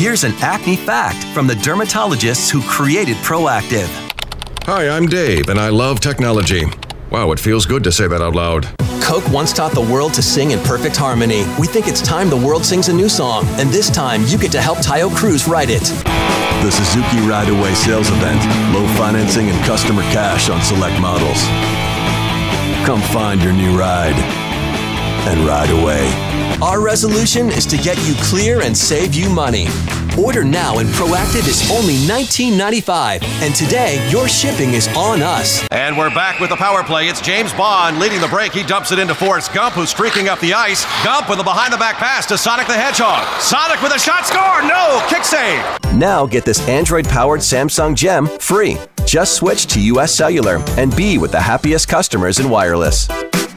Here's an acne fact from the dermatologists who created Proactiv. Hi, I'm Dave, and I love technology. Wow, it feels good to say that out loud. Coke once taught the world to sing in perfect harmony. We think it's time the world sings a new song, and this time you get to help Tayo Cruz write it. The Suzuki Ride Away sales event. Low financing and customer cash on select models. Come find your new ride and ride away. Our resolution is to get you clear and save you money. Order now, and Proactiv is only $19.95. And today, your shipping is on us. And we're back with the power play. It's James Bond leading the break. He dumps it into Forrest Gump, who's streaking up the ice. Gump with a behind-the-back pass to Sonic the Hedgehog. Sonic with a shot, score! No! Kick save! Now get this Android-powered Samsung Gem free. Just switch to US Cellular and be with the happiest customers in wireless.